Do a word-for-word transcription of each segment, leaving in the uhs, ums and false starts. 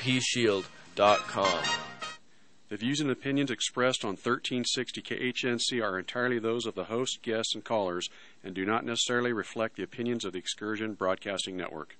p shield dot com. The views and opinions expressed on thirteen sixty K H N C are entirely those of the host, guests, and callers, and do not necessarily reflect the opinions of the Excursion Broadcasting Network.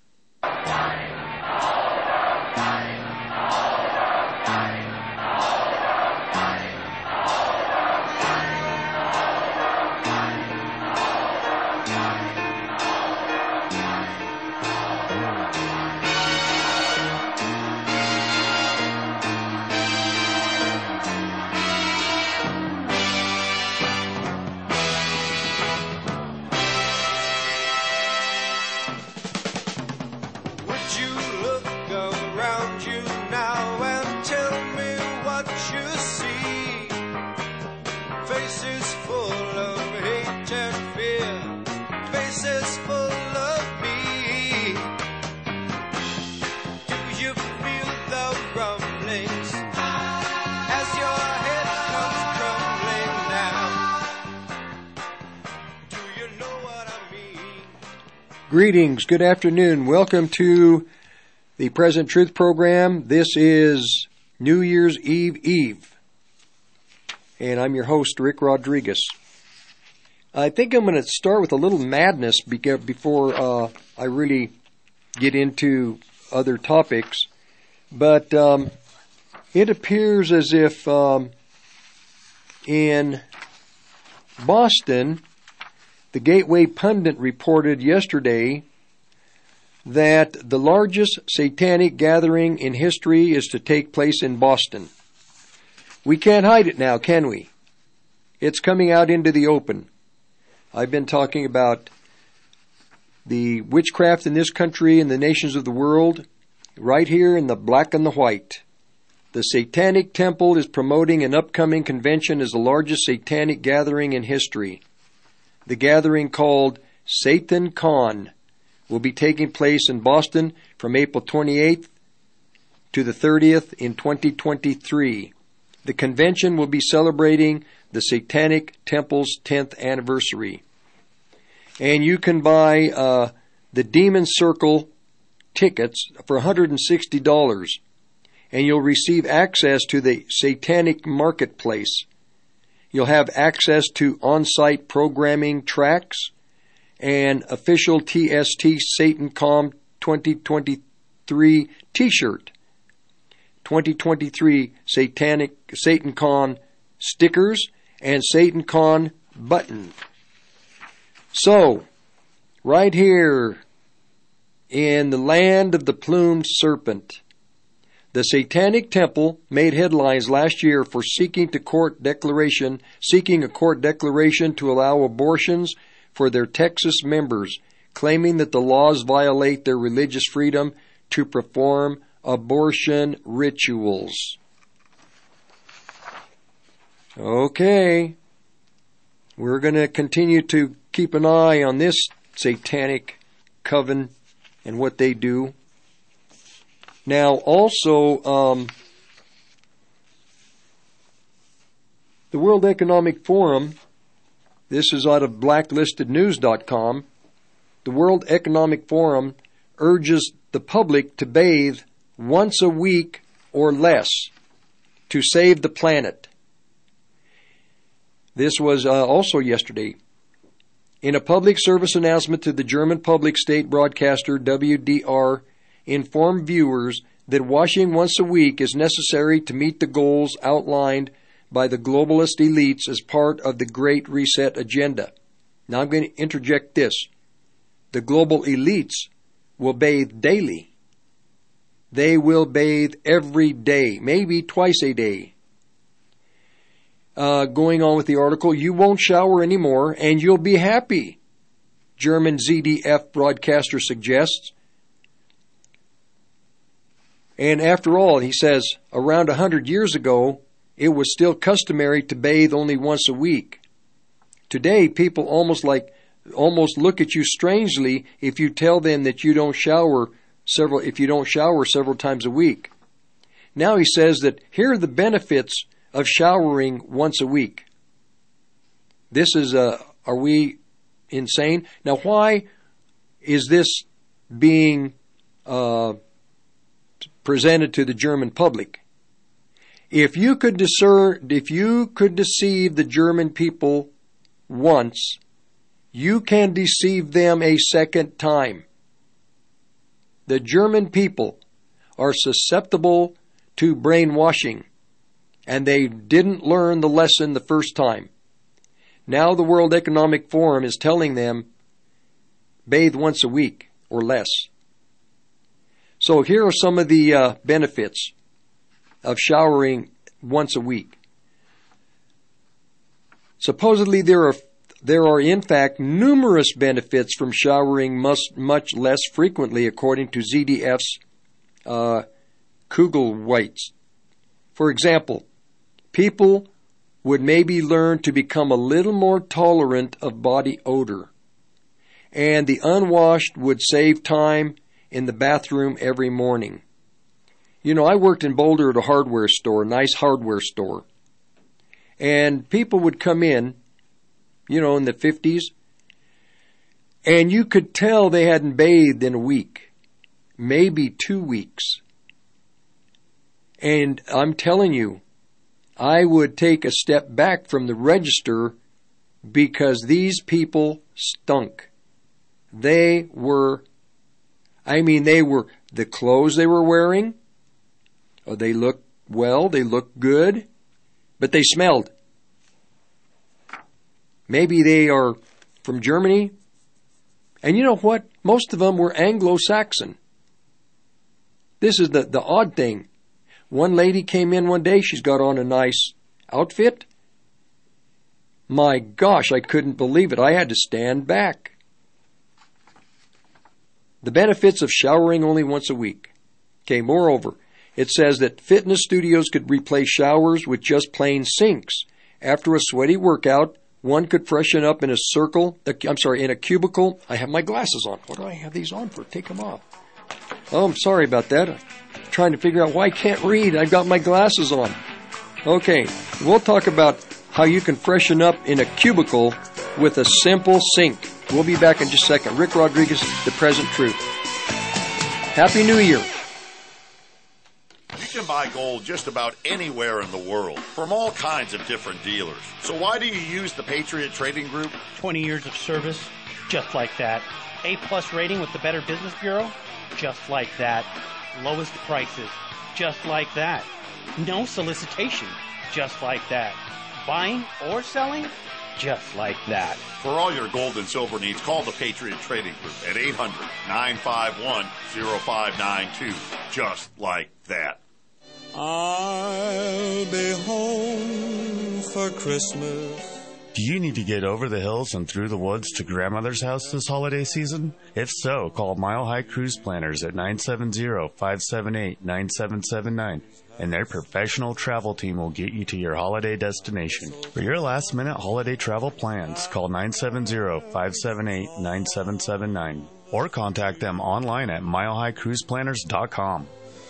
Greetings, good afternoon. Welcome to the Present Truth program. This is New Year's Eve Eve, and I'm your host, Rick Rodriguez. I think I'm going to start with a little madness before uh, I really get into other topics, but um, it appears as if um, in Boston, the Gateway Pundit reported yesterday that the largest satanic gathering in history is to take place in Boston. We can't hide it now, can we? It's coming out into the open. I've been talking about the witchcraft in this country and the nations of the world, right here in the black and the white. The Satanic Temple is promoting an upcoming convention as the largest satanic gathering in history. The gathering, called Satan Con, will be taking place in Boston from April twenty-eighth to the thirtieth in twenty twenty-three. The convention will be celebrating the Satanic Temple's tenth anniversary. And you can buy uh, the Demon Circle tickets for one hundred sixty dollars, and you'll receive access to the Satanic Marketplace. You'll have access to on-site programming tracks and official T S T SatanCon twenty twenty-three t-shirt, twenty twenty-three Satanic SatanCon stickers, and SatanCon button. So, right here in the land of the plumed serpent, the Satanic Temple made headlines last year for seeking to court declaration, seeking a court declaration to allow abortions for their Texas members, claiming that the laws violate their religious freedom to perform abortion rituals. Okay, we're going to continue to keep an eye on this satanic coven and what they do. Now, also, um, the World Economic Forum, this is out of blacklisted news dot com, the World Economic Forum urges the public to bathe once a week or less to save the planet. This was uh, also yesterday. In a public service announcement to the German public state broadcaster W D R, inform viewers that washing once a week is necessary to meet the goals outlined by the globalist elites as part of the Great Reset agenda. Now I'm going to interject this. The global elites will bathe daily. They will bathe every day, maybe twice a day. Uh, going on with the article, you won't shower anymore and you'll be happy, German Z D F broadcaster suggests. And after all, he says, around a hundred years ago, it was still customary to bathe only once a week. Today, people almost like almost look at you strangely if you tell them that you don't shower several if you don't shower several times a week. Now he says that here are the benefits of showering once a week. This is uh are we insane? Now why is this being uh presented to the German public. If you could discern, if you could deceive the German people once, you can deceive them a second time. The German people are susceptible to brainwashing, and they didn't learn the lesson the first time. Now the World Economic Forum is telling them, bathe once a week or less. So here are some of the uh, benefits of showering once a week. Supposedly there are there are in fact numerous benefits from showering much, much less frequently, according to Z D F's uh, Kugelweitz. For example, people would maybe learn to become a little more tolerant of body odor, and the unwashed would save time in the bathroom every morning. You know, I worked in Boulder at a hardware store, a nice hardware store. And people would come in, you know, in the fifties, and you could tell they hadn't bathed in a week, maybe two weeks. And I'm telling you, I would take a step back from the register because these people stunk. They were, I mean, they were, the clothes they were wearing, oh, they looked well, they looked good, but they smelled. Maybe they are from Germany. And you know what? Most of them were Anglo-Saxon. This is the, the odd thing. One lady came in one day, she's got on a nice outfit. My gosh, I couldn't believe it. I had to stand back. The benefits of showering only once a week. Okay, moreover, it says that fitness studios could replace showers with just plain sinks. After a sweaty workout, one could freshen up in a circle, I'm sorry, in a cubicle. I have my glasses on. What do I have these on for? Take them off. Oh, I'm sorry about that. I'm trying to figure out why I can't read. I've got my glasses on. Okay, we'll talk about how you can freshen up in a cubicle with a simple sink. We'll be back in just a second. Rick Rodriguez, The Present Truth. Happy New Year. You can buy gold just about anywhere in the world from all kinds of different dealers. So why do you use the Patriot Trading Group? twenty years of service, just like that. A-plus rating with the Better Business Bureau, just like that. Lowest prices, just like that. No solicitation, just like that. Buying or selling, just like that. For all your gold and silver needs, call the Patriot Trading Group at eight hundred, nine five one, oh five nine two. Just like that. I'll be home for Christmas. Do you need to get over the hills and through the woods to grandmother's house this holiday season? If so, call Mile High Cruise Planners at nine seven zero, five seven eight, nine seven seven nine, and their professional travel team will get you to your holiday destination. For your last-minute holiday travel plans, call nine seven zero, five seven eight, nine seven seven nine or contact them online at mile high cruise planners dot com.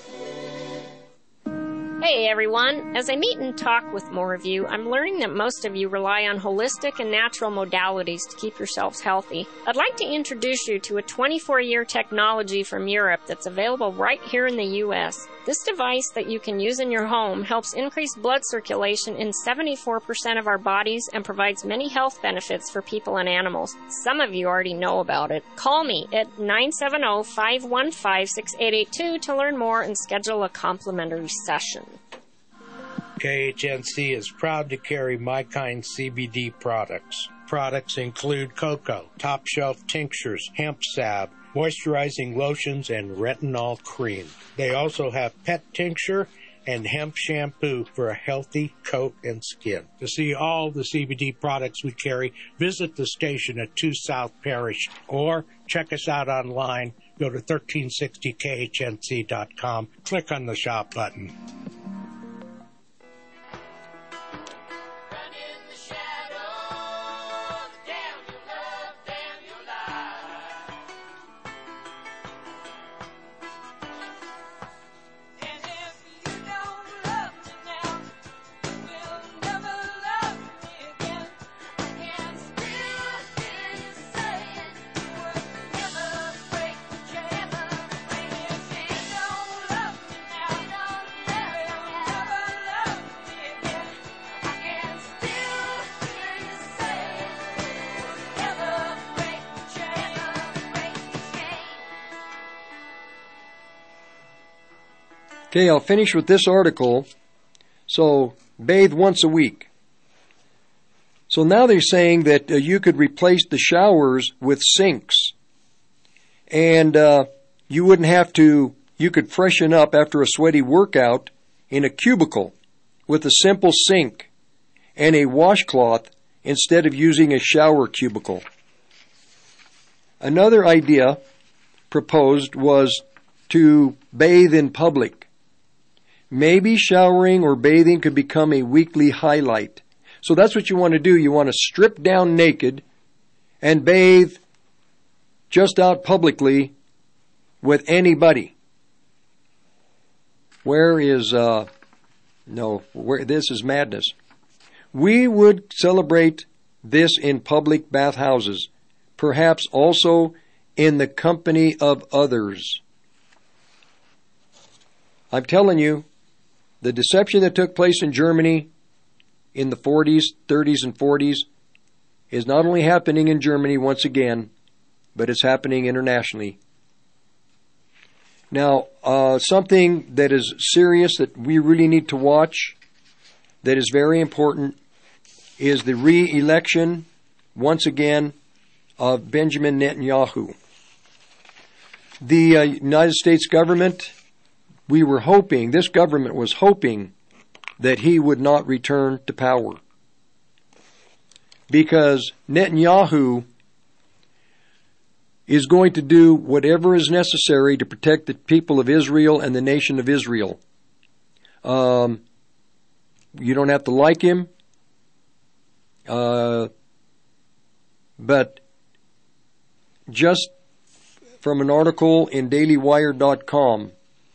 Hey everyone, as I meet and talk with more of you, I'm learning that most of you rely on holistic and natural modalities to keep yourselves healthy. I'd like to introduce you to a twenty-four year technology from Europe that's available right here in the U S. This device that you can use in your home helps increase blood circulation in seventy-four percent of our bodies and provides many health benefits for people and animals. Some of you already know about it. Call me at nine seven zero, five one five, six eight eight two to learn more and schedule a complimentary session. K H N C is proud to carry My Kind C B D products. Products include cocoa, top shelf tinctures, hemp salve, moisturizing lotions, and retinol cream. They also have pet tincture and hemp shampoo for a healthy coat and skin. To see all the C B D products we carry, visit the station at two South Parish or check us out online. Go to thirteen sixty K H N C dot com. Click on the shop button. Okay, I'll finish with this article. So, bathe once a week. So now they're saying that uh, you could replace the showers with sinks. And uh, you wouldn't have to, you could freshen up after a sweaty workout in a cubicle with a simple sink and a washcloth instead of using a shower cubicle. Another idea proposed was to bathe in public. Maybe showering or bathing could become a weekly highlight. So that's what you want to do. You want to strip down naked and bathe just out publicly with anybody. Where is, uh, no, where, this is madness. We would celebrate this in public bathhouses, perhaps also in the company of others. I'm telling you, the deception that took place in Germany in the forties, thirties, and forties is not only happening in Germany once again, but it's happening internationally. Now, uh, something that is serious that we really need to watch, that is very important, is the re-election, once again, of Benjamin Netanyahu. The uh, United States government, we were hoping, this government was hoping that he would not return to power. Because Netanyahu is going to do whatever is necessary to protect the people of Israel and the nation of Israel. Um, you don't have to like him, uh, but just from an article in daily wire dot com,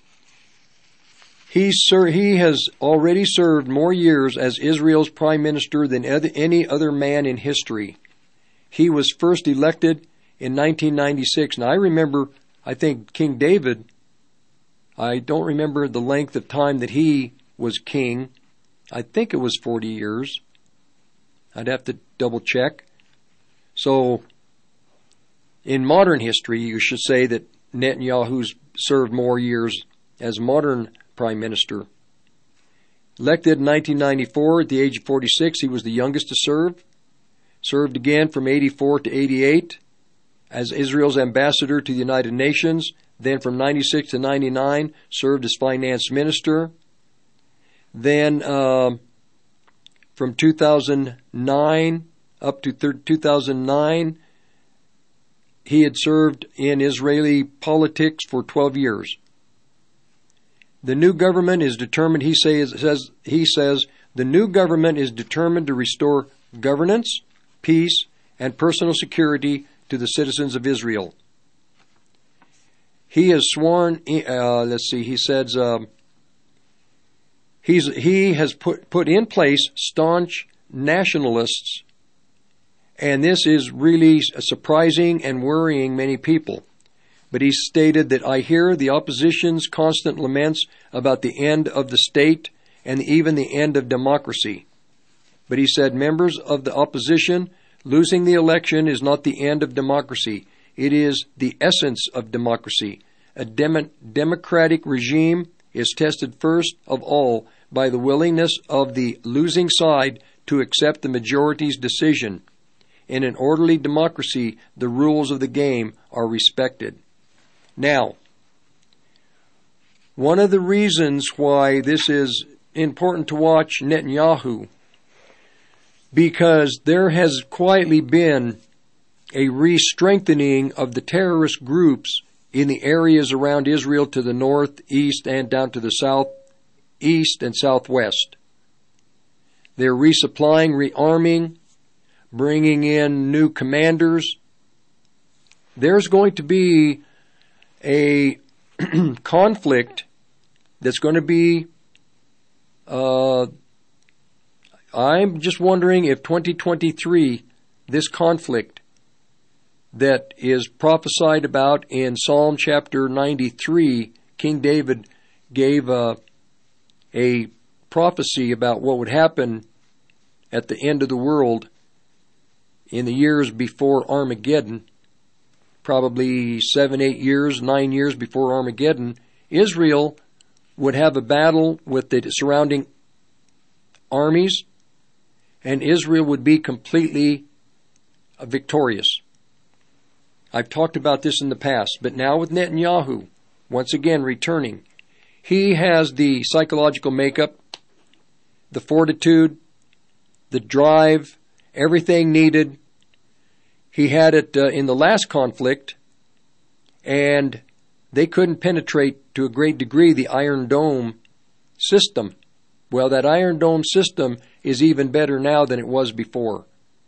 he, ser- he has already served more years as Israel's prime minister than other- any other man in history. He was first elected in nineteen ninety-six. Now, I remember, I think, King David, I don't remember the length of time that he was king. I think it was forty years. I'd have to double check. So, in modern history, you should say that Netanyahu's served more years as modern prime minister. Elected in nineteen ninety-four at the age of forty-six, he was the youngest to serve. Served again from eighty-four to eighty-eight as Israel's ambassador to the United Nations. Then from ninety-six to ninety-nine, served as finance minister. Then um, from two thousand nine up to two thousand nine, he had served in Israeli politics for twelve years. The new government is determined, he says, says, he says, the new government is determined to restore governance, peace, and personal security to the citizens of Israel. He has sworn, uh, let's see, he says, um, he's, he has put, put in place staunch nationalists, and this is really surprising and worrying many people. But he stated that I hear the opposition's constant laments about the end of the state and even the end of democracy. But he said members of the opposition, losing the election is not the end of democracy. It is the essence of democracy. A dem- democratic regime is tested first of all by the willingness of the losing side to accept the majority's decision. In an orderly democracy, the rules of the game are respected. Now, one of the reasons why this is important to watch Netanyahu, because there has quietly been a re-strengthening of the terrorist groups in the areas around Israel to the north, east, and down to the south, east, and southwest. They're resupplying, rearming, bringing in new commanders. There's going to be a conflict that's going to be, uh, I'm just wondering if twenty twenty-three, this conflict that is prophesied about in Psalm chapter ninety-three, King David gave a, a prophecy about what would happen at the end of the world in the years before Armageddon. Probably seven, eight years, nine years before Armageddon, Israel would have a battle with the surrounding armies, and Israel would be completely victorious. I've talked about this in the past, but now with Netanyahu, once again returning, he has the psychological makeup, the fortitude, the drive, everything needed. He had it uh, in the last conflict, and they couldn't penetrate to a great degree the Iron Dome system. Well, that Iron Dome system is even better now than it was before.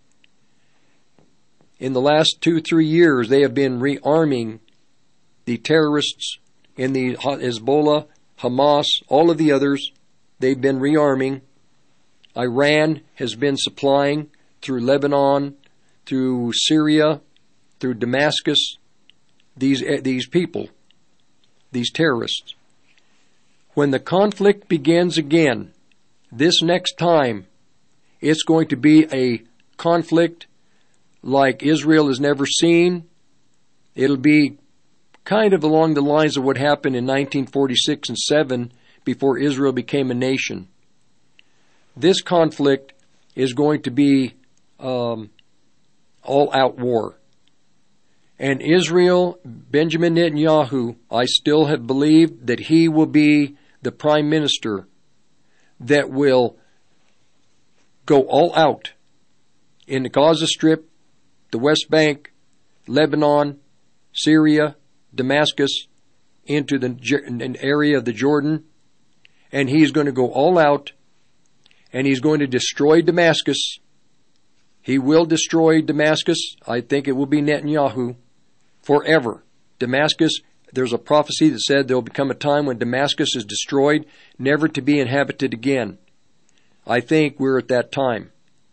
In the last two, three years, they have been rearming the terrorists in the Hezbollah, Hamas, all of the others. They've been rearming. Iran has been supplying through Lebanon, through Syria, through Damascus, these these people, these terrorists. When the conflict begins again, this next time, it's going to be a conflict like Israel has never seen. It'll be kind of along the lines of what happened in nineteen forty-six and seven before Israel became a nation. This conflict is going to be um, all-out war. And Israel, Benjamin Netanyahu, I still have believed that he will be the prime minister that will go all out in the Gaza Strip, the West Bank, Lebanon, Syria, Damascus, into the area of the Jordan, and he's going to go all out, and he's going to destroy Damascus. He will destroy Damascus. I think it will be Netanyahu forever. Damascus, there's a prophecy that said there will become a time when Damascus is destroyed, never to be inhabited again. I think we're at that time.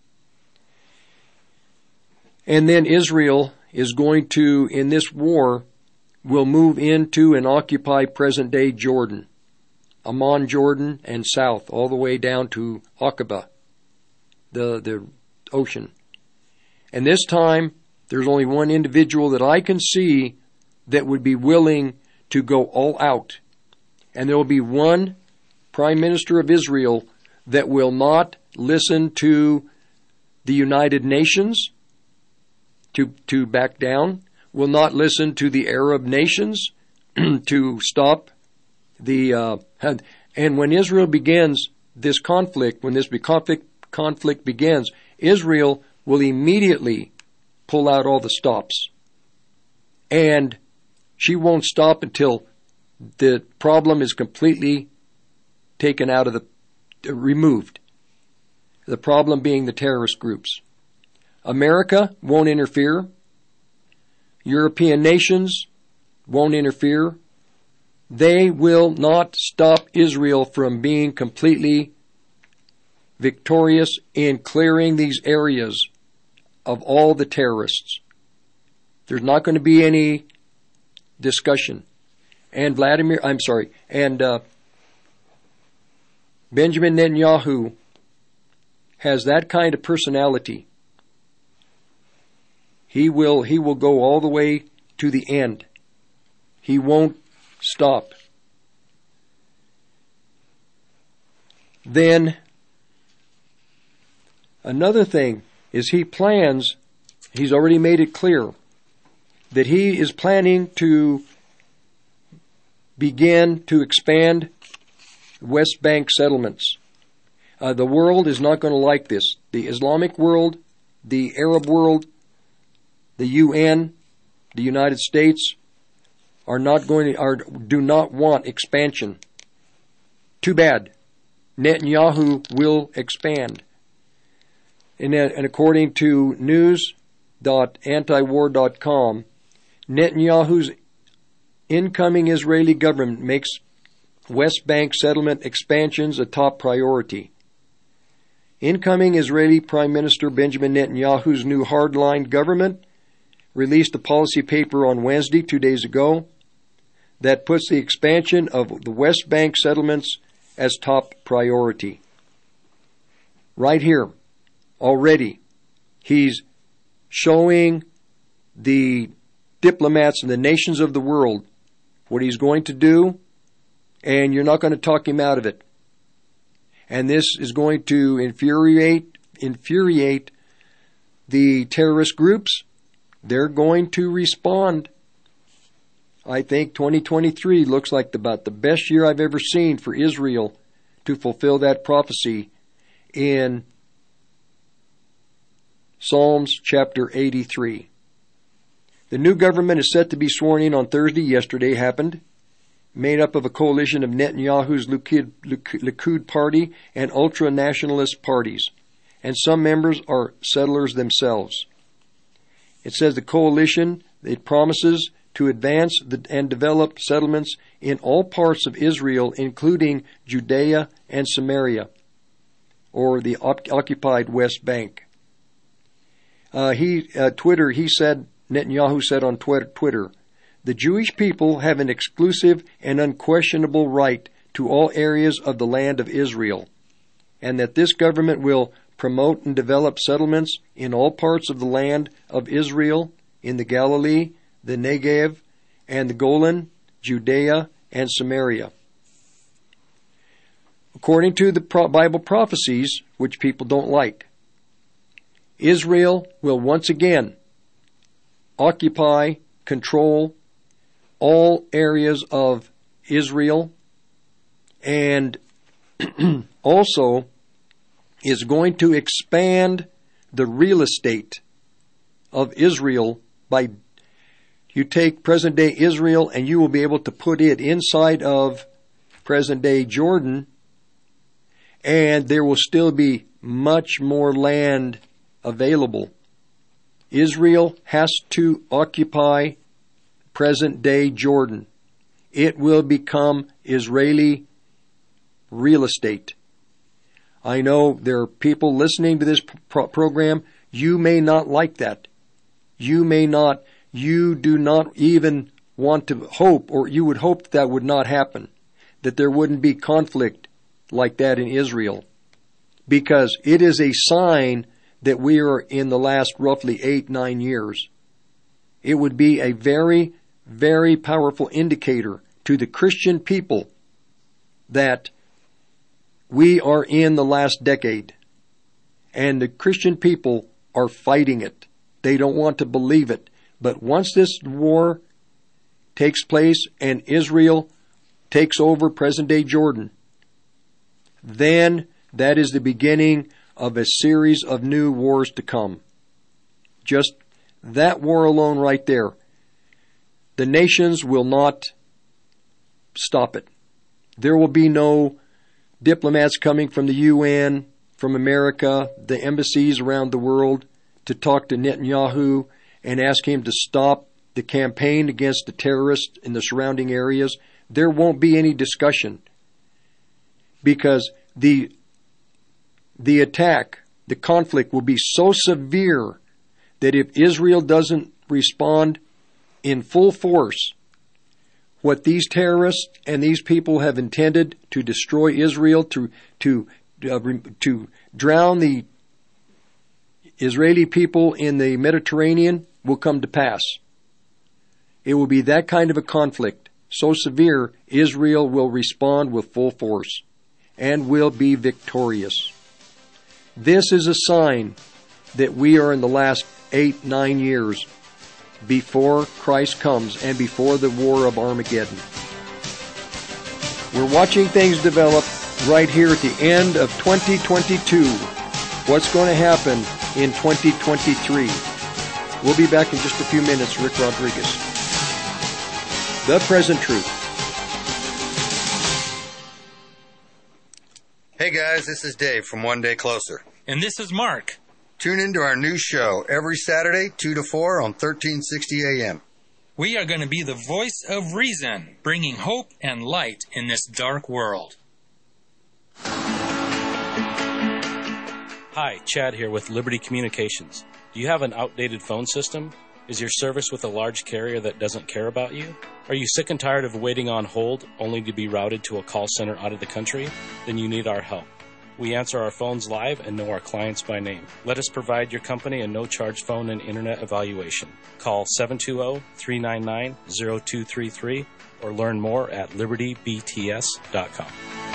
And then Israel is going to, in this war, will move into and occupy present-day Jordan, Amman, Jordan, and south, all the way down to Aqaba, the, the ocean. And this time, there's only one individual that I can see that would be willing to go all out. And there will be one Prime Minister of Israel that will not listen to the United Nations to, to back down, will not listen to the Arab nations to stop the... Uh, and when Israel begins this conflict, when this conflict, conflict begins, Israel will immediately pull out all the stops. And she won't stop until the problem is completely taken out of the, uh, removed. The problem being the terrorist groups. America won't interfere. European nations won't interfere. They will not stop Israel from being completely victorious in clearing these areas of all the terrorists. There's not going to be any discussion. And Vladimir, I'm sorry, and uh, Benjamin Netanyahu has that kind of personality. He will, he will go all the way to the end. He won't stop. Then, another thing is he plans, he's already made it clear, that he is planning to begin to expand West Bank settlements. Uh, the world is not going to like this. The Islamic world, the Arab world, the U N, the United States are not going to, are, do not want expansion. Too bad. Netanyahu will expand. And, and according to news dot antiwar dot com, Netanyahu's incoming Israeli government makes West Bank settlement expansions a top priority. Incoming Israeli Prime Minister Benjamin Netanyahu's new hardline government released a policy paper on Wednesday, two days ago, that puts the expansion of the West Bank settlements as top priority. Right here, already, he's showing the diplomats and the nations of the world what he's going to do and you're not going to talk him out of it. And this is going to infuriate, infuriate the terrorist groups. They're going to respond. I think twenty twenty-three looks like about the best year I've ever seen for Israel to fulfill that prophecy in Psalms chapter eighty-three. The new government is set to be sworn in on Thursday. Yesterday happened. Made up of a coalition of Netanyahu's Likud, Likud party and ultra-nationalist parties. And some members are settlers themselves. It says the coalition, it promises to advance the, and develop settlements in all parts of Israel, including Judea and Samaria, or the op- occupied West Bank. Uh, he, uh, Twitter, he said, Netanyahu said on Twitter, the Jewish people have an exclusive and unquestionable right to all areas of the land of Israel, and that this government will promote and develop settlements in all parts of the land of Israel, in the Galilee, the Negev, and the Golan, Judea, and Samaria. According to the Bible prophecies, which people don't like, Israel will once again occupy, control all areas of Israel, and also is going to expand the real estate of Israel by, you take present-day Israel and you will be able to put it inside of present-day Jordan, and there will still be much more land available. Israel has to occupy present-day Jordan. It will become Israeli real estate. I know there are people listening to this pro- program. You may not like that. You may not, you do not even want to hope, or you would hope that, that would not happen, that there wouldn't be conflict like that in Israel, because it is a sign that we are in the last roughly eight, nine years. It would be a very, very powerful indicator to the Christian people that we are in the last decade, and the Christian people are fighting it. They don't want to believe it. But once this war takes place and Israel takes over present-day Jordan, then that is the beginning of a series of new wars to come. Just that war alone right there. The nations will not stop it. There will be no diplomats coming from the U N, from America, the embassies around the world to talk to Netanyahu and ask him to stop the campaign against the terrorists in the surrounding areas. There won't be any discussion, because the the attack, the conflict will be so severe that if Israel doesn't respond in full force, what these terrorists and these people have intended to destroy Israel, to to uh, to drown the Israeli people in the Mediterranean, will come to pass. It will be that kind of a conflict, so severe, Israel will respond with full force and will be victorious. This is a sign that we are in the last eight, nine years before Christ comes and before the war of Armageddon. We're watching things develop right here at the end of twenty twenty-two. What's going to happen in twenty twenty-three? We'll be back in just a few minutes. Rick Rodriguez. The Present Truth. Hey guys, this is Dave from One Day Closer. And this is Mark. Tune into our new show every Saturday, two to four on thirteen sixty A M. We are going to be the voice of reason, bringing hope and light in this dark world. Hi, Chad here with Liberty Communications. Do you have an outdated phone system? Is your service with a large carrier that doesn't care about you? Are you sick and tired of waiting on hold only to be routed to a call center out of the country? Then you need our help. We answer our phones live and know our clients by name. Let us provide your company a no-charge phone and internet evaluation. Call seven two zero, three nine nine, zero two three three or learn more at liberty b t s dot com.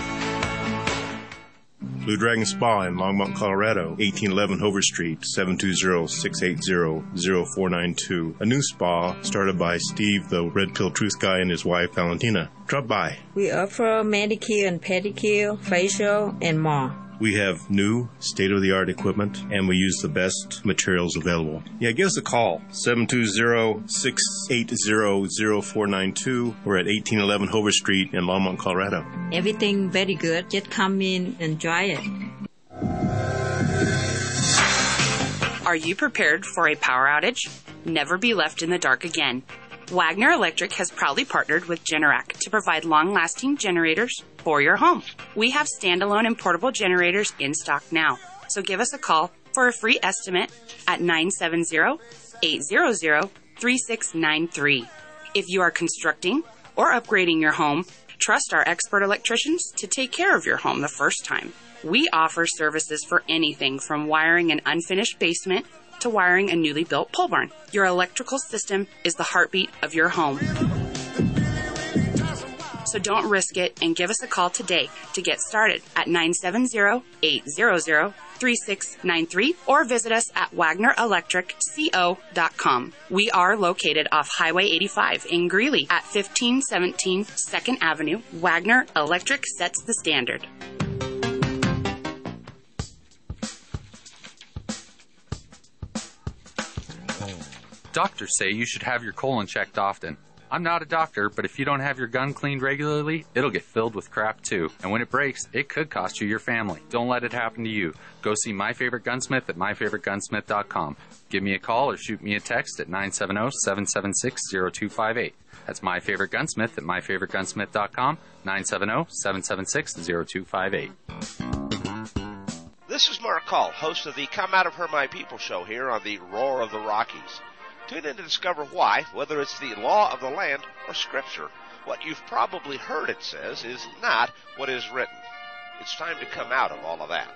Blue Dragon Spa in Longmont, Colorado, eighteen eleven Hover Street, seven two zero, six eight zero, zero four nine two. A new spa started by Steve, the Red Pill Truth Guy, and his wife, Valentina. Drop by. We offer manicure and pedicure, facial, and more. We have new, state-of-the-art equipment, and we use the best materials available. Yeah, give us a call, seven two zero, six eight zero, zero four nine two. We're at eighteen eleven Hover Street in Longmont, Colorado. Everything very good. Just come in and try it. Are you prepared for a power outage? Never be left in the dark again. Wagner Electric has proudly partnered with Generac to provide long-lasting generators for your home. We have standalone and portable generators in stock now, so give us a call for a free estimate at nine seven zero, eight zero zero, three six nine three. If you are constructing or upgrading your home, trust our expert electricians to take care of your home the first time. We offer services for anything from wiring an unfinished basement to wiring a newly built pole barn. Your electrical system is the heartbeat of your home. So don't risk it and give us a call today to get started at nine seven zero, eight zero zero, three six nine three or visit us at wagner electric co dot com. We are located off Highway eighty-five in Greeley at fifteen seventeen second Avenue. Wagner Electric sets the standard. Doctors say you should have your colon checked often. I'm not a doctor, but if you don't have your gun cleaned regularly, it'll get filled with crap too. And when it breaks, it could cost you your family. Don't let it happen to you. Go see My Favorite Gunsmith at my favorite gunsmith dot com. Give me a call or shoot me a text at nine seven zero, seven seven six, zero two five eight. That's My Favorite Gunsmith at my favorite gunsmith dot com, nine seven zero, seven seven six, zero two five eight. This is Mark Call, host of the Come Out of Her My People show here on the Roar of the Rockies. Tune in to discover why, whether it's the law of the land or Scripture, what you've probably heard it says is not what is written. It's time to come out of all of that.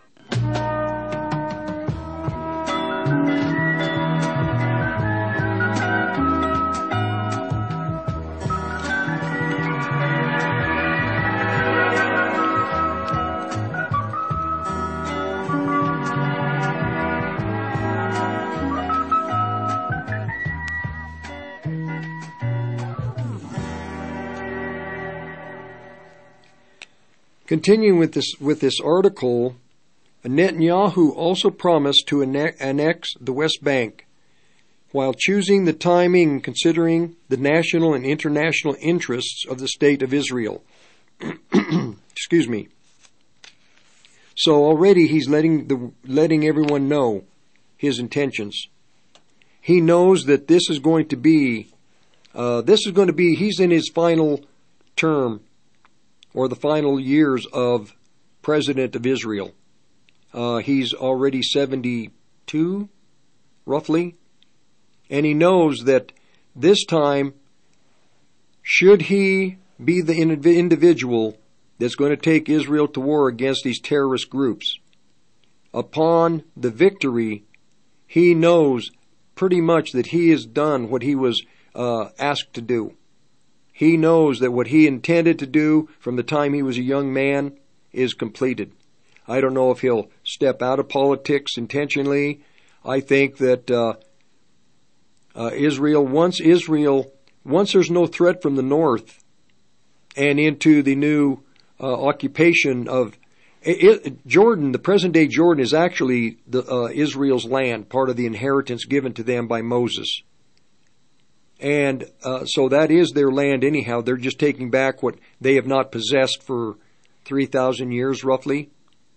Continuing with this with this article, Netanyahu also promised to annex the West Bank while choosing the timing and considering the national and international interests of the State of Israel. Excuse me. So already he's letting the letting everyone know his intentions. He knows that this is going to be uh, this is going to be he's in his final term, or the final years of President of Israel. Uh, he's already seventy-two, roughly, and he knows that this time, should he be the individual that's going to take Israel to war against these terrorist groups, upon the victory, he knows pretty much that he has done what he was uh, asked to do. He knows that what he intended to do from the time he was a young man is completed. I don't know if he'll step out of politics intentionally. I think that uh, uh, Israel, once Israel, once there's no threat from the north and into the new uh, occupation of it, it, Jordan, the present-day Jordan is actually the, uh, Israel's land, part of the inheritance given to them by Moses. And uh, so that is their land anyhow. They're just taking back what they have not possessed for three thousand years, roughly.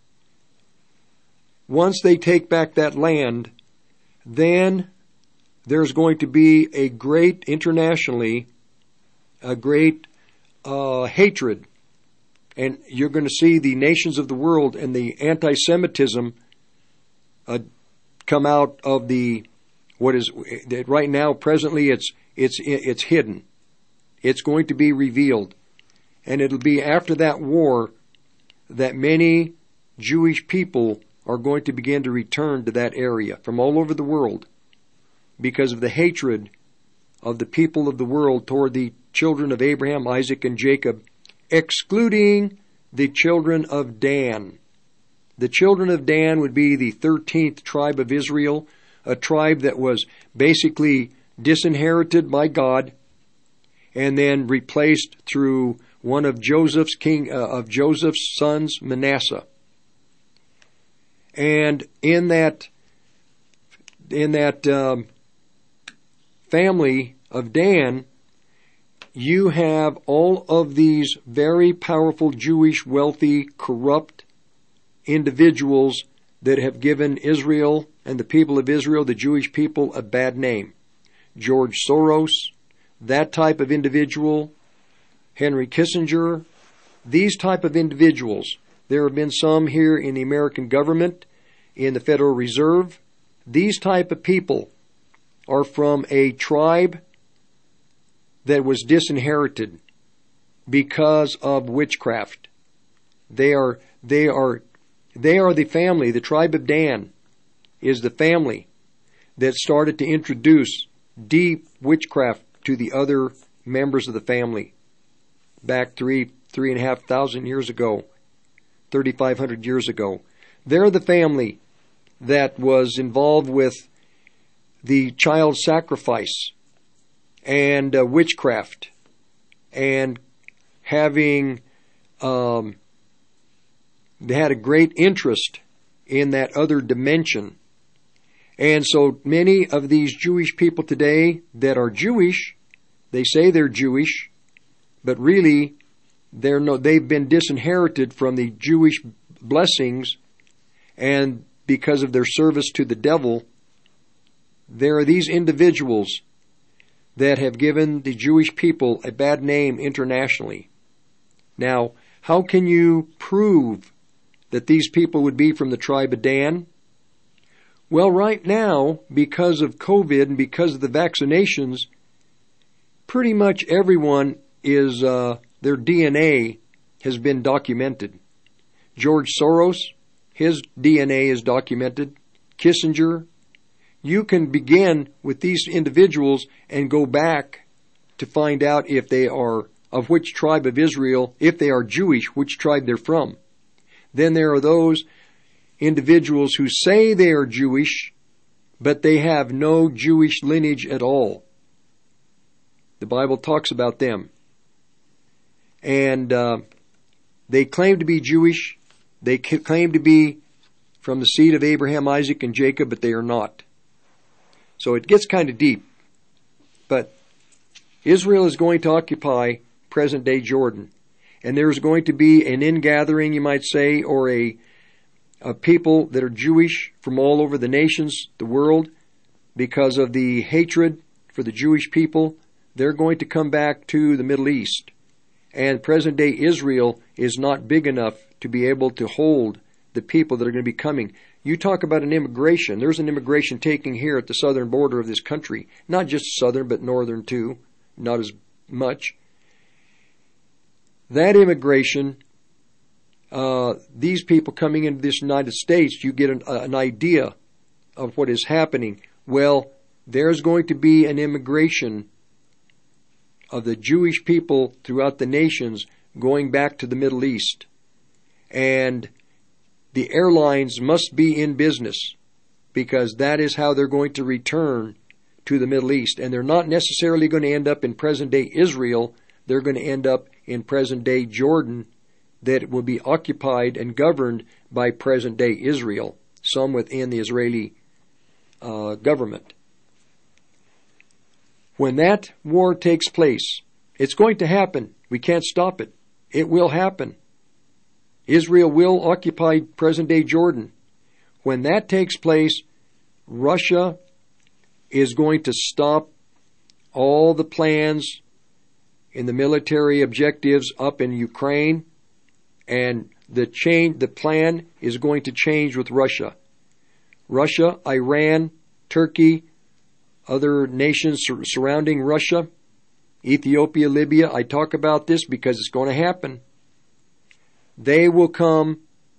Once they take back that land, then there's going to be a great, internationally, a great uh, hatred. And you're going to see the nations of the world and the anti-Semitism uh, come out of the, what is, right now, presently, it's It's it's hidden. It's going to be revealed. And it'll be after that war that many Jewish people are going to begin to return to that area from all over the world because of the hatred of the people of the world toward the children of Abraham, Isaac, and Jacob, excluding the children of Dan. The children of Dan would be the thirteenth tribe of Israel, a tribe that was basically disinherited by God and then replaced through one of Joseph's king uh, of Joseph's sons, Manasseh. And in that in that um, family of Dan, you have all of these very powerful Jewish, wealthy, corrupt individuals that have given Israel and the people of Israel, the Jewish people, a bad name. George Soros, that type of individual, Henry Kissinger, these type of individuals. There have been some here in the American government, in the Federal Reserve. These type of people are from a tribe that was disinherited because of witchcraft. They are, they are, they are the family. The tribe of Dan is the family that started to introduce deep witchcraft to the other members of the family back three, three and a half thousand years ago, thirty-five hundred years ago. They're the family that was involved with the child sacrifice and uh, witchcraft and having, um, they had a great interest in that other dimension. And so many of these Jewish people today that are Jewish, they say they're Jewish, but really they're no, they've been disinherited from the Jewish blessings, and because of their service to the devil, there are these individuals that have given the Jewish people a bad name internationally. Now, how can you prove that these people would be from the tribe of Dan? Well, right now, because of COVID and because of the vaccinations, pretty much everyone is, uh, their D N A has been documented. George Soros, his D N A is documented. Kissinger. You can begin with these individuals and go back to find out if they are of which tribe of Israel, if they are Jewish, which tribe they're from. Then there are those individuals who say they are Jewish, but they have no Jewish lineage at all. The Bible talks about them. And uh, they claim to be Jewish. They claim to be from the seed of Abraham, Isaac, and Jacob, but they are not. So it gets kind of deep. But Israel is going to occupy present-day Jordan. And there's going to be an ingathering, you might say, or a, a people that are Jewish from all over the nations, the world, because of the hatred for the Jewish people. They're going to come back to the Middle East. And present-day Israel is not big enough to be able to hold the people that are going to be coming. You talk about an immigration. There's an immigration taking here at the southern border of this country. Not just southern, but northern too. Not as much. That immigration, uh, these people coming into this United States, you get an, uh, an idea of what is happening. Well, there's going to be an immigration of the Jewish people throughout the nations going back to the Middle East. And the airlines must be in business because that is how they're going to return to the Middle East. And they're not necessarily going to end up in present-day Israel. They're going to end up in present-day Jordan that will be occupied and governed by present-day Israel, some within the Israeli uh, government. When that war takes place, it's going to happen. We can't stop it. It will happen. Israel will occupy present-day Jordan. When that takes place, Russia is going to stop all the plans in the military objectives up in Ukraine, and the change, the plan is going to change with Russia. Russia, Iran, Turkey, other nations sur- surrounding Russia, Ethiopia, Libya. I talk about this because it's going to happen. They will come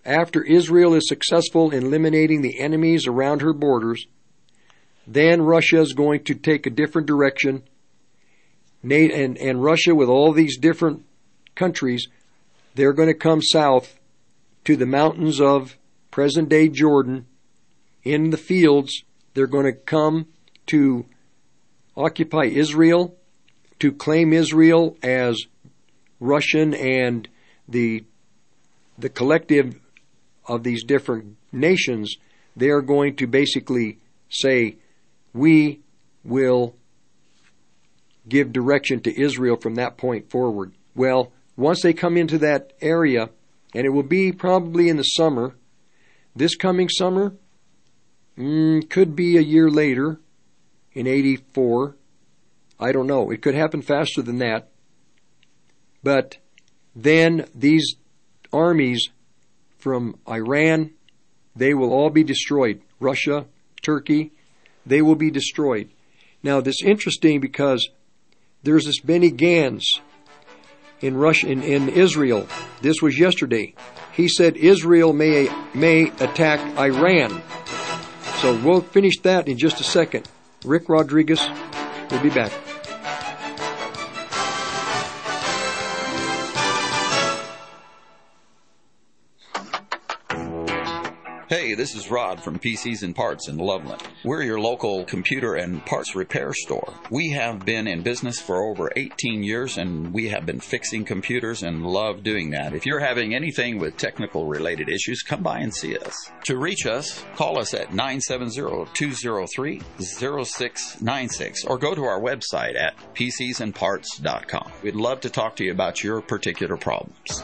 after Israel is successful in eliminating the enemies around her borders, then Russia is going to take a different direction. And, and Russia, with all these different countries, they're going to come south to the mountains of present-day Jordan. In the fields, they're going to come to occupy Israel, to claim Israel as Russian, and the the collective of these different nations, they are going to basically say, we will give direction to Israel from that point forward. Well, once they come into that area, and it will be probably in the summer, this coming summer, mm, could be a year later, in eighty-four. I don't know. It could happen faster than that. But then these armies from Iran, they will all be destroyed. Russia, Turkey, they will be destroyed. Now, this is interesting because there's this Benny Gantz in Russia, in, in Israel. This was yesterday. He said Israel may may attack Iran. So we'll finish that in just a second. Rick Rodriguez will be back. Hey, this is Rod from P Cs and Parts in Loveland. We're your local computer and parts repair store. We have been in business for over eighteen years, and we have been fixing computers and love doing that. If you're having anything with technical related issues, come by and see us. To reach us, call us at nine seven zero, two zero three, zero six nine six or go to our website at p c s and parts dot com. We'd love to talk to you about your particular problems.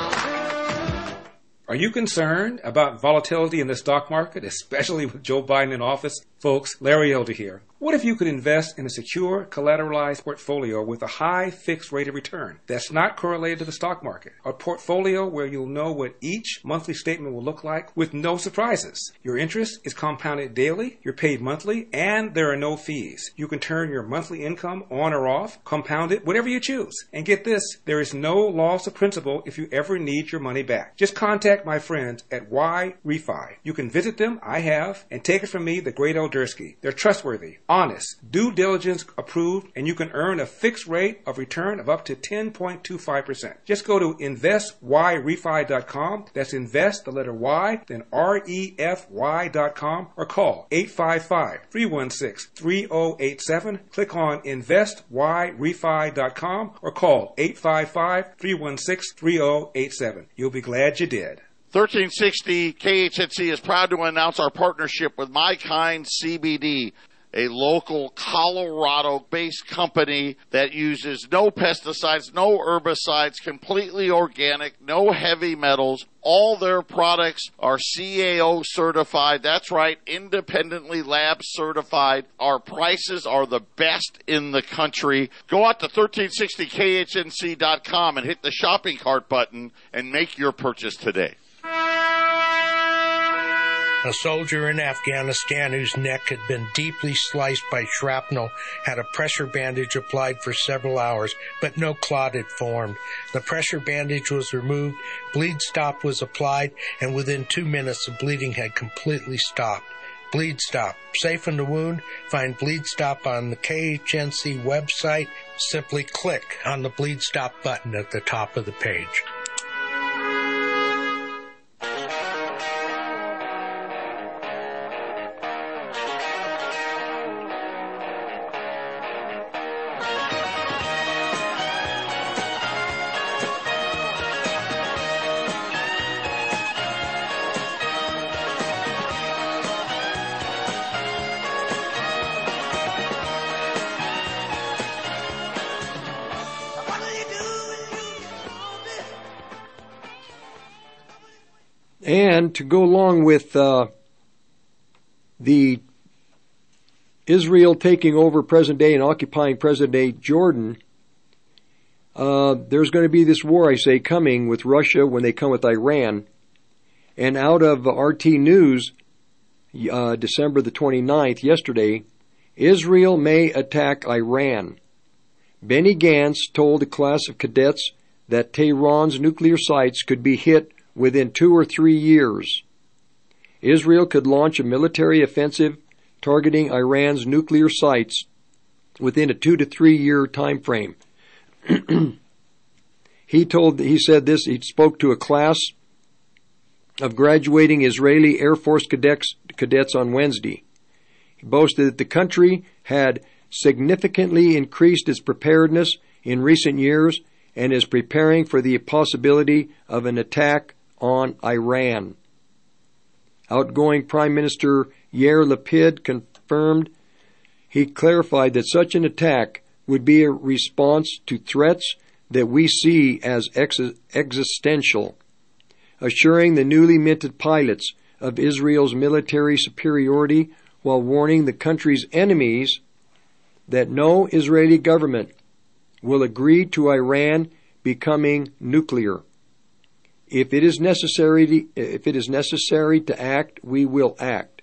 Are you concerned about volatility in the stock market, especially with Joe Biden in office? Folks, Larry Elder here. What if you could invest in a secure, collateralized portfolio with a high fixed rate of return that's not correlated to the stock market? A portfolio where you'll know what each monthly statement will look like with no surprises. Your interest is compounded daily, you're paid monthly, and there are no fees. You can turn your monthly income on or off, compound it, whatever you choose. And get this, there is no loss of principal if you ever need your money back. Just contact my friends at Y Refi. You can visit them, I have, and take it from me, the great Eldersky. They're trustworthy, honest, due diligence approved, and you can earn a fixed rate of return of up to ten point two five percent. Just go to invest y refi dot com. That's invest, the letter Y, then R E F Y dot com, or call eight five five, three one six, three zero eight seven. Click on invest y refi dot com or call eight five five, three one six, three zero eight seven. You'll be glad you did. thirteen sixty K H N C is proud to announce our partnership with My Kind C B D, a local Colorado-based company that uses no pesticides, no herbicides, completely organic, no heavy metals. All their products are C A O certified. That's right, independently lab certified. Our prices are the best in the country. Go out to thirteen sixty K H N C dot com and hit the shopping cart button and make your purchase today. A soldier in Afghanistan whose neck had been deeply sliced by shrapnel had a pressure bandage applied for several hours, but no clot had formed. The pressure bandage was removed, bleed stop was applied, and within two minutes the bleeding had completely stopped. Bleed Stop. Safe in the wound? Find Bleed Stop on the K H N C website. Simply click on the Bleed Stop button at the top of the page. And to go along with uh, the Israel taking over present day and occupying present day Jordan, uh, there's going to be this war, I say, coming with Russia when they come with Iran. And out of R T News, uh, December the twenty-ninth, yesterday, Israel may attack Iran. Benny Gantz told a class of cadets that Tehran's nuclear sites could be hit within two or three years, Israel could launch a military offensive targeting Iran's nuclear sites within a two to three year time frame. He told, he said this, he spoke to a class of graduating Israeli Air Force cadets, cadets on Wednesday. He boasted that the country had significantly increased its preparedness in recent years and is preparing for the possibility of an attack on Iran. Outgoing Prime Minister Yair Lapid confirmed, he clarified that such an attack would be a response to threats that we see as ex- existential, assuring the newly minted pilots of Israel's military superiority while warning the country's enemies that no Israeli government will agree to Iran becoming nuclear. If it is necessary to, if it is necessary to act, we will act.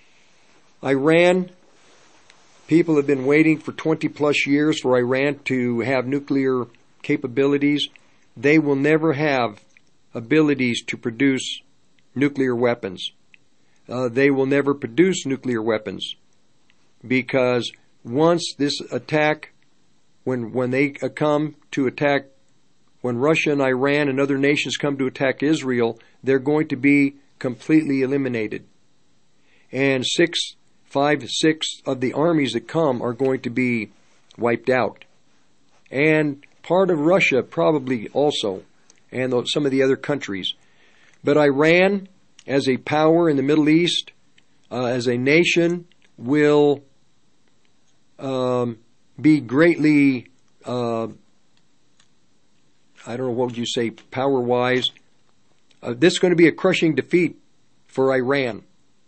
Iran, people have been waiting for twenty plus years for Iran to have nuclear capabilities. They will never have abilities to produce nuclear weapons. Uh, they will never produce nuclear weapons because once this attack, when when they come to attack, when Russia and Iran and other nations come to attack Israel, they're going to be completely eliminated. And six, five, six of the armies that come are going to be wiped out. And part of Russia probably also, and some of the other countries. But Iran, as a power in the Middle East, uh, as a nation, will um, be greatly, uh, I don't know, what would you say, power-wise? Uh, this is going to be a crushing defeat for Iran.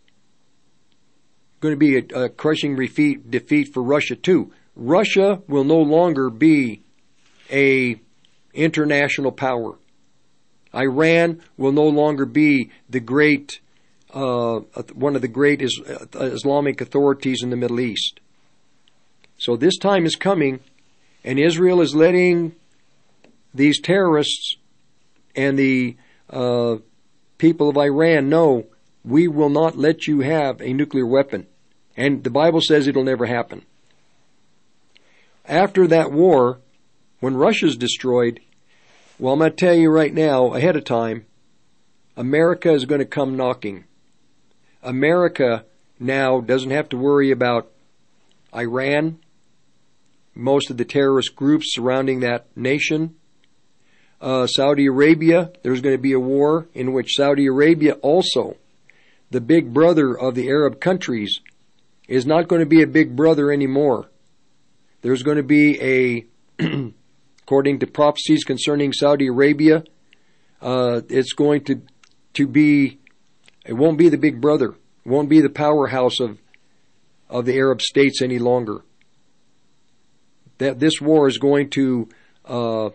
Going to be a, a crushing defeat, defeat for Russia, too. Russia will no longer be a international power. Iran will no longer be the great, uh, one of the great is, uh, Islamic authorities in the Middle East. So this time is coming, and Israel is letting these terrorists and the uh, people of Iran know, we will not let you have a nuclear weapon. And the Bible says it'll never happen. After that war, when Russia's destroyed, well, I'm going to tell you right now, ahead of time, America is going to come knocking. America now doesn't have to worry about Iran, most of the terrorist groups surrounding that nation. Uh, Saudi Arabia, there's going to be a war in which Saudi Arabia also, the big brother of the Arab countries, is not going to be a big brother anymore. There's going to be a, according to prophecies concerning Saudi Arabia, uh, it's going to to be, it won't be the big brother. It won't be the powerhouse of of the Arab states any longer. That this war is going to uh,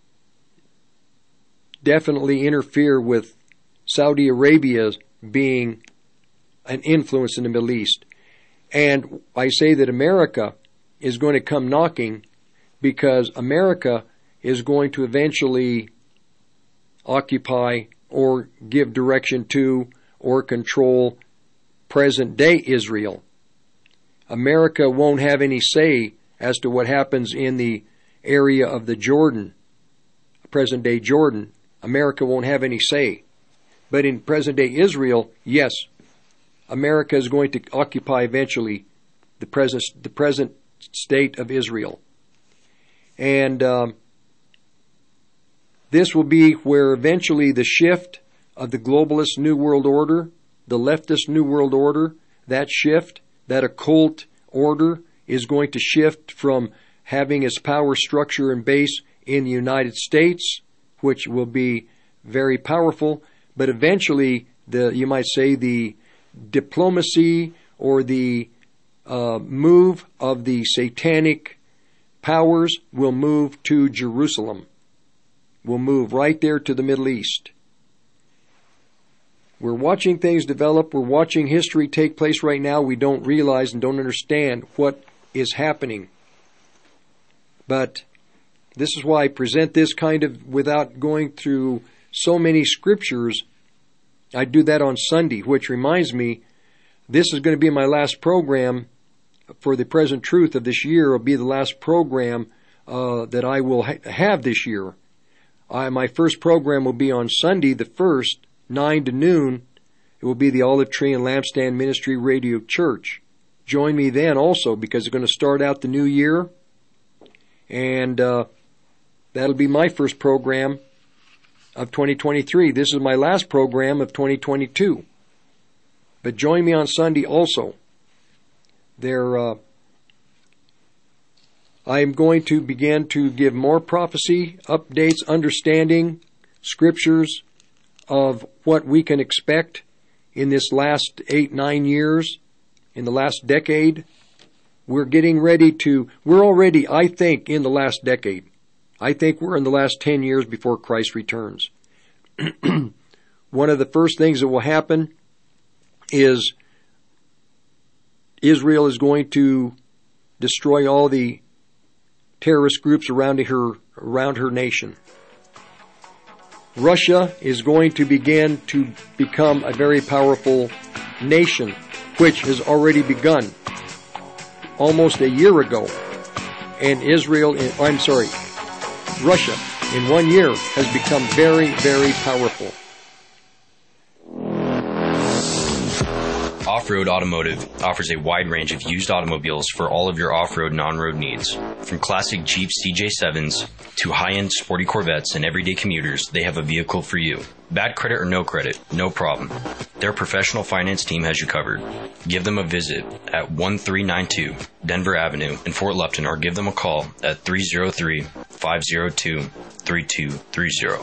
definitely interfere with Saudi Arabia being an influence in the Middle East. And I say that America is going to come knocking because America is going to eventually occupy or give direction to or control present-day Israel. America won't have any say as to what happens in the area of the Jordan, present-day Jordan. America won't have any say. But in present-day Israel, yes, America is going to occupy eventually the present the present state of Israel. And um, this will be where eventually the shift of the globalist New World Order, the leftist New World Order, that shift, that occult order is going to shift from having its power structure and base in the United States, which will be very powerful, but eventually the, you might say, the diplomacy or the uh, move of the satanic powers will move to Jerusalem, will move right there to the Middle East. We're watching things develop. We're watching history take place right now. We don't realize and don't understand what is happening. But this is why I present this kind of without going through so many scriptures. I do that on Sunday, which reminds me, this is going to be my last program for the Present Truth of this year. It will be the last program uh, that I will ha- have this year. I, my first program will be on Sunday the first, nine to noon. It will be the Olive Tree and Lampstand Ministry Radio Church. Join me then also, because it's going to start out the new year. And uh, that'll be my first program of twenty twenty-three. This is my last program of twenty twenty-two. But join me on Sunday also. There, uh, I am going to begin to give more prophecy, updates, understanding, scriptures of what we can expect in this last eight, nine years, in the last decade. We're getting ready to, we're already, I think, in the last decade. I think we're in the last ten years before Christ returns. One of the first things that will happen is Israel is going to destroy all the terrorist groups around her, around her nation. Russia is going to begin to become a very powerful nation, which has already begun almost a year ago. And Israel, in, I'm sorry, Russia in one year has become very, very powerful. Off-Road Automotive offers a wide range of used automobiles for all of your off-road and on-road needs. From classic Jeep C J sevens to high-end sporty Corvettes and everyday commuters, they have a vehicle for you. Bad credit or no credit, no problem. Their professional finance team has you covered. Give them a visit at one three nine two Denver Avenue in Fort Lupton, or give them a call at three oh three, five oh two, three two three oh.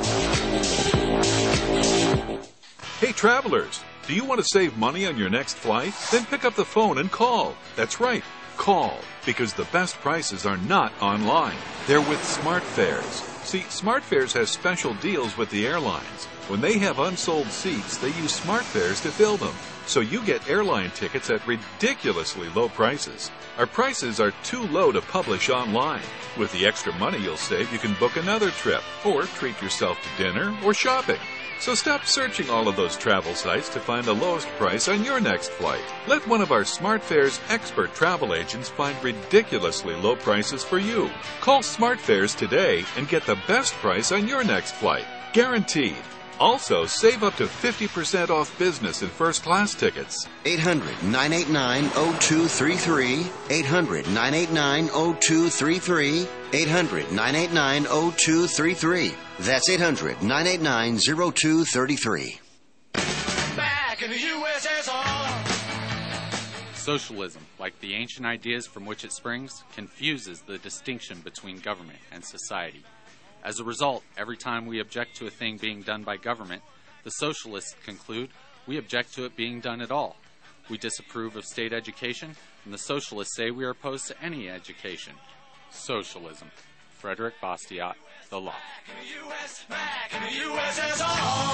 Hey travelers, do you want to save money on your next flight? Then pick up the phone and call. That's right, call, because the best prices are not online. They're with SmartFares. See, SmartFares has special deals with the airlines. When they have unsold seats, they use SmartFares to fill them. So you get airline tickets at ridiculously low prices. Our prices are too low to publish online. With the extra money you'll save, you can book another trip, or treat yourself to dinner or shopping. So stop searching all of those travel sites to find the lowest price on your next flight. Let one of our SmartFares expert travel agents find ridiculously low prices for you. Call SmartFares today and get the best price on your next flight. Guaranteed. Also, save up to fifty percent off business and first class tickets. eight hundred, nine eight nine, oh two three three. eight hundred, nine eight nine, oh two three three. eight hundred, nine eight nine, oh two three three. That's eight hundred, nine eight nine, oh two three three. Back in the U S S R. Socialism, like the ancient ideas from which it springs, confuses the distinction between government and society. As a result, every time we object to a thing being done by government, the socialists conclude we object to it being done at all. We disapprove of state education, and the socialists say we are opposed to any education. Socialism. Frederick Bastiat, The Law. Back in the U S, back in the U S S R.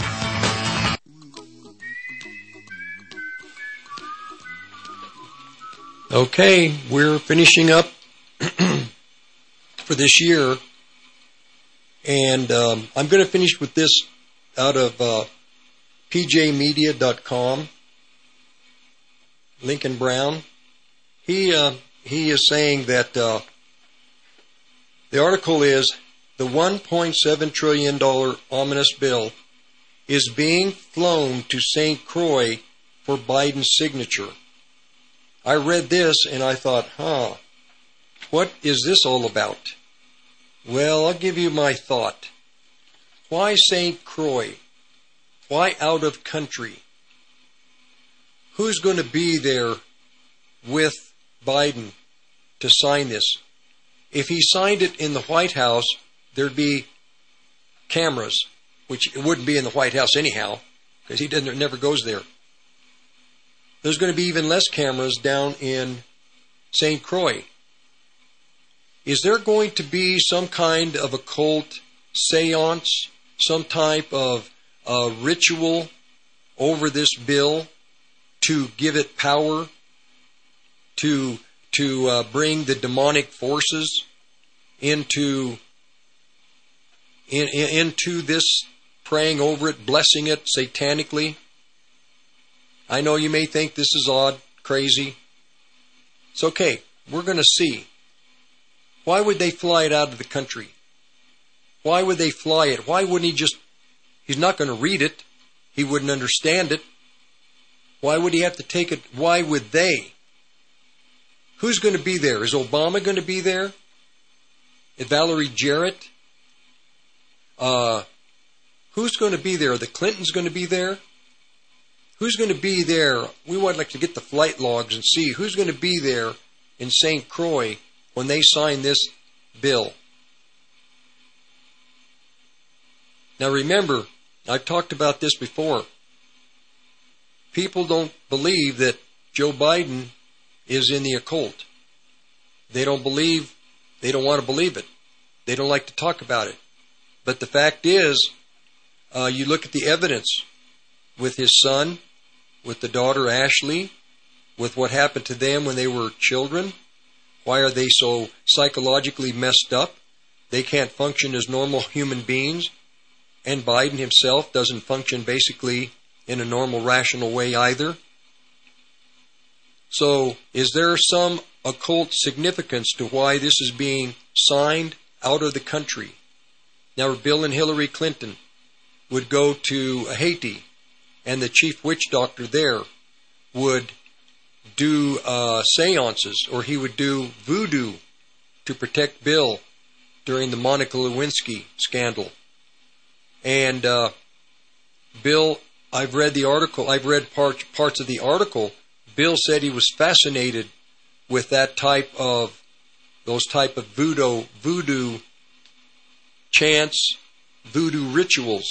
Okay, we're finishing up for this year. And um, I'm going to finish with this out of uh, P J media dot com. Lincoln Brown. He uh, he is saying that uh, the article is the one point seven trillion dollars ominous bill is being flown to Saint Croix for Biden's signature. I read this and I thought, huh, what is this all about? Well, I'll give you my thought. Why Saint Croix? Why out of country? Who's going to be there with Biden to sign this? If he signed it in the White House, there'd be cameras, which it wouldn't be in the White House anyhow, because he doesn't, never goes there. There's going to be even less cameras down in Saint Croix. Is there going to be some kind of occult seance, some type of uh, ritual over this bill to give it power, to to uh, bring the demonic forces into in, in, into this, praying over it, blessing it satanically. I know you may think this is odd, crazy. It's okay. We're going to see. Why would they fly it out of the country? Why would they fly it? Why wouldn't he just... He's not going to read it. He wouldn't understand it. Why would he have to take it? Why would they? Who's going to be there? Is Obama going to be there? Is Valerie Jarrett? Uh, who's going to be there? Are the Clintons going to be there? Who's going to be there? We would like to get the flight logs and see who's going to be there in Saint Croix when they sign this bill. Now remember, I've talked about this before. People don't believe that Joe Biden is in the occult. They don't believe, they don't want to believe it. They don't like to talk about it. But the fact is, uh, you look at the evidence with his son, with the daughter Ashley, with what happened to them when they were children. Why are they so psychologically messed up? They can't function as normal human beings. And Biden himself doesn't function basically in a normal, rational way either. So, is there some occult significance to why this is being signed out of the country? Now, Bill and Hillary Clinton would go to Haiti, and the chief witch doctor there would do uh, seances, or he would do voodoo to protect Bill during the Monica Lewinsky scandal. And uh, Bill, I've read the article, I've read part, parts of the article. Bill said he was fascinated with that type of, those type of voodoo, voodoo chants, voodoo rituals.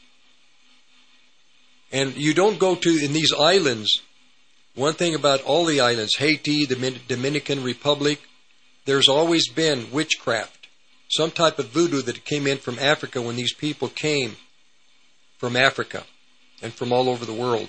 And you don't go to, in these islands, one thing about all the islands, Haiti, the Dominican Republic, there's always been witchcraft. Some type of voodoo that came in from Africa when these people came from Africa and from all over the world.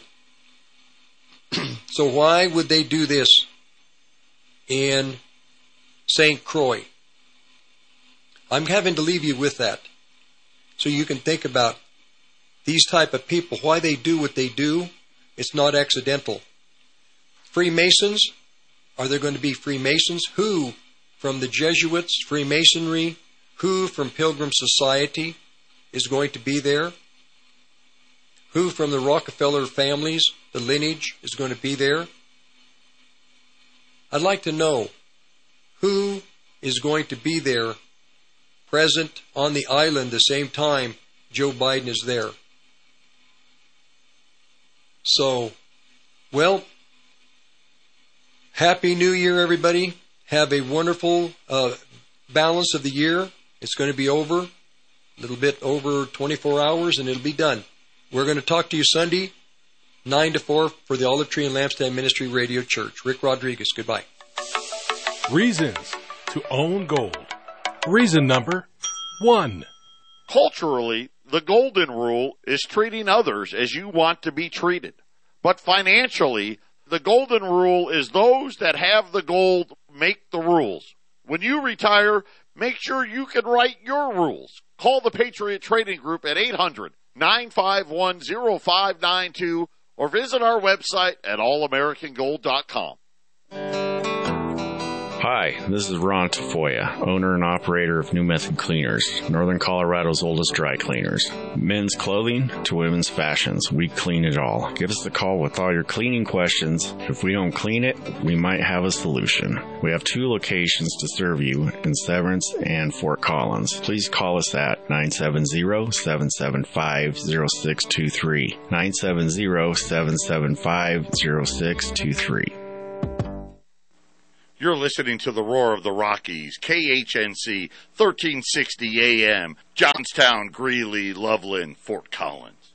So why would they do this in Saint Croix? I'm having to leave you with that so you can think about these type of people, why they do what they do. It's not accidental. Freemasons, are there going to be Freemasons? Who from the Jesuits, Freemasonry, who from Pilgrim Society is going to be there? Who from the Rockefeller families, the lineage, is going to be there? I'd like to know who is going to be there present on the island the same time Joe Biden is there. So, well, Happy New Year, everybody. Have a wonderful uh, balance of the year. It's going to be over, a little bit over twenty-four hours, and it'll be done. We're going to talk to you Sunday, nine to four, for the Olive Tree and Lampstand Ministry Radio Church. Rick Rodriguez, goodbye. Reasons to own gold. Reason number one. Culturally, the golden rule is treating others as you want to be treated. But financially, the golden rule is those that have the gold make the rules. When you retire, make sure you can write your rules. Call the Patriot Trading Group at eight hundred, nine five one, oh five nine two or visit our website at all american gold dot com. Hi, this is Ron Tafoya, owner and operator of New Method Cleaners, Northern Colorado's oldest dry cleaners. Men's clothing to women's fashions, we clean it all. Give us a call with all your cleaning questions. If we don't clean it, we might have a solution. We have two locations to serve you in Severance and Fort Collins. Please call us at nine seven zero, seven seven five, zero six two three, nine seven zero, seven seven five, zero six two three. You're listening to the Roar of the Rockies, K H N C, thirteen sixty A M, Johnstown, Greeley, Loveland, Fort Collins.